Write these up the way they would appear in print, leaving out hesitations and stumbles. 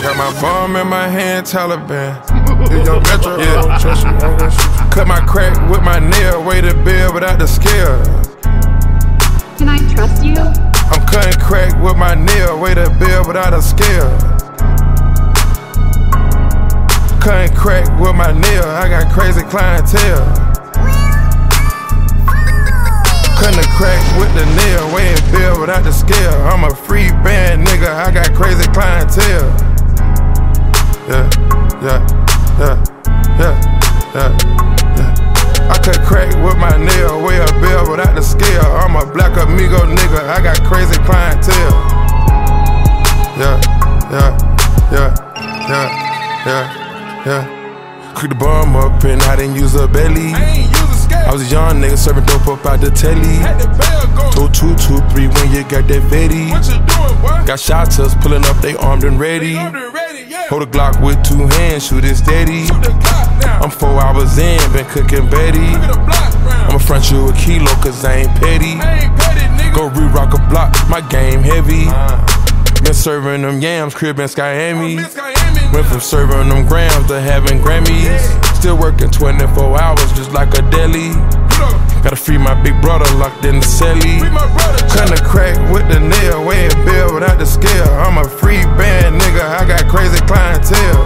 Got my bomb in my hand, Taliban. Young Metro, yeah. Cut my crack with my nail, weigh the bill without the scale. Can I trust you? I'm cutting crack with my nail, weigh the bill without a scale. Cutting crack with my nail, I got crazy clientele. Cutting the crack with the nail, weighing bill without the scale. I'm a free band nigga, I got crazy clientele. Yeah, yeah, yeah, yeah, yeah, yeah. I cut crack with my nail, weigh a bill without the scale. I'm a black amigo nigga, I got crazy clientele. Yeah, yeah, yeah, yeah, yeah, yeah. Cook the bomb up and I didn't use a belly. I was a young nigga serving dope up out the telly. 2, 2, 2, 3 when you got that Betty. Got shotters pulling up, they armed and ready. Hold a Glock with 2 hands, shoot it steady. I'm 4 hours in, been cooking Betty. I'ma front you a kilo cause I ain't petty. Go re-rock a block, my game heavy. Been serving them yams, crib in Skyami. Went from serving them grams to having Grammys. Still working 24 hours just like a deli. Gotta free my big brother locked in the celly. Cutting the crack with the nail, weighing bill without the scale. I'm a free band nigga, I got crazy clientele.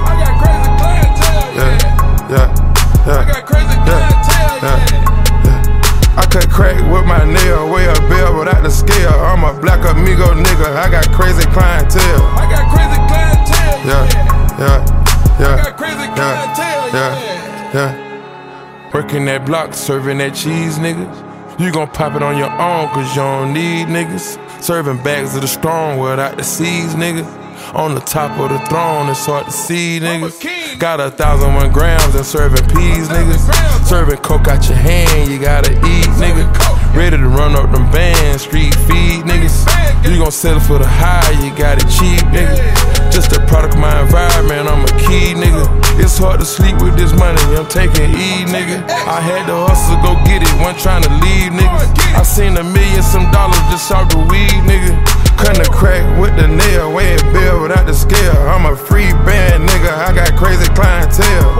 Yeah, yeah, yeah. I got crazy clientele, yeah. I cut crack with my nail, weigh a bill without the scale. I'm a black amigo nigga, I got crazy clientele. I got crazy clientele, yeah, yeah, yeah. I got crazy clientele, yeah, yeah. Working that block, serving that cheese, niggas. You gon' pop it on your own, cause you don't need niggas. Serving bags of the strong without the seeds, nigga. On the top of the throne, it's hard to see, niggas. Got 1,001 grams and serving peas, niggas. Serving coke out your hand, you gotta eat, nigga. Ready to run up them bands, street feed, niggas. You gon' settle for the high, you got it cheap, nigga. Just a product of my environment, I'm a key, nigga. It's hard to sleep with this money, I'm taking E, nigga. I had to hustle, go get it, wasn't trying to leave, nigga. I seen $1 million some dollars just off the weed, nigga. Cutting the crack with the nail, weighing bill without the scale. I'm a free band nigga, I got crazy clientele.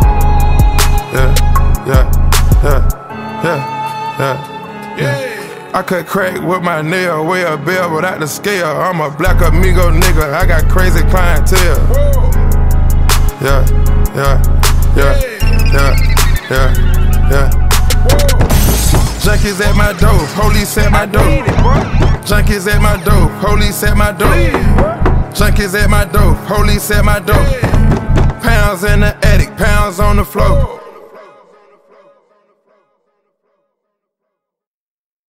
Yeah, yeah, yeah, yeah, yeah, yeah. I cut crack with my nail, weigh a bill without the scale. I'm a black amigo nigga, I got crazy clientele. Yeah, yeah, yeah, yeah, yeah, yeah. Junkies at my door, police at my door. Junkies at my door, police at my door. Junkies at my door, police at my door. Pounds in the attic, pounds on the floor.